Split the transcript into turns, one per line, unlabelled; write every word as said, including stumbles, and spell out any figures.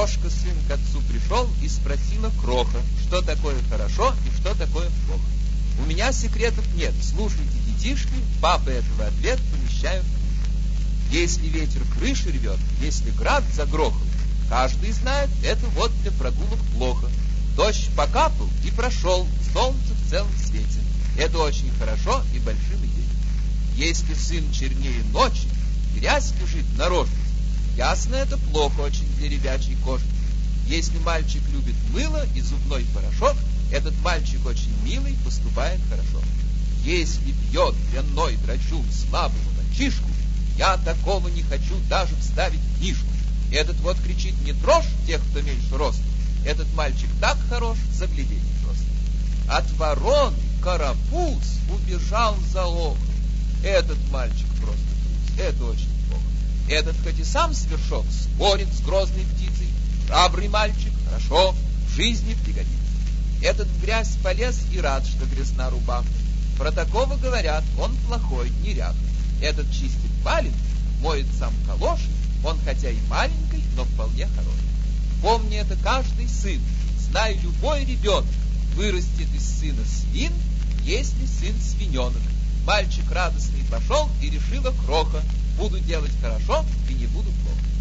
Крошка сын к отцу пришел и спросила Кроха, что такое хорошо и что такое плохо. У меня секретов нет, слушайте, детишки, папа этого ответ помещают в книжку. Если ветер крыши рвет, если град загрохал, каждый знает, это вот для прогулок плохо. Дождь покапал и прошел, солнце в целом свете. Это очень хорошо и большим идеей. Если сын чернее ночи, грязь лежит на рожке, ясно, это плохо очень для ребячей кошки. Если мальчик любит мыло и зубной порошок, этот мальчик очень милый, поступает хорошо. Если бьет дрянной драчун слабого мальчишку, я такого не хочу даже вставить в книжку. Этот вот кричит: не трожь тех, кто меньше ростом. Этот мальчик так хорош, заглядеть просто. От вороны карапуз убежал за охом. Этот мальчик просто трус, это очень плохо. Этот хоть и сам свершок, спорит с грозной птицей. Храбрый мальчик, хорошо, в жизни пригодится. Этот в грязь полез и рад, что грязна рубаха. Про такого говорят, он плохой, неряхный. Этот чистит валенки, моет сам калоши, он хотя и маленький, но вполне хороший. Помни это каждый сын, знай любой ребенок, вырастет из сына свин, если сын свиненок. Мальчик радостный пошел и решила Кроха: буду делать хорошо и не буду плохо.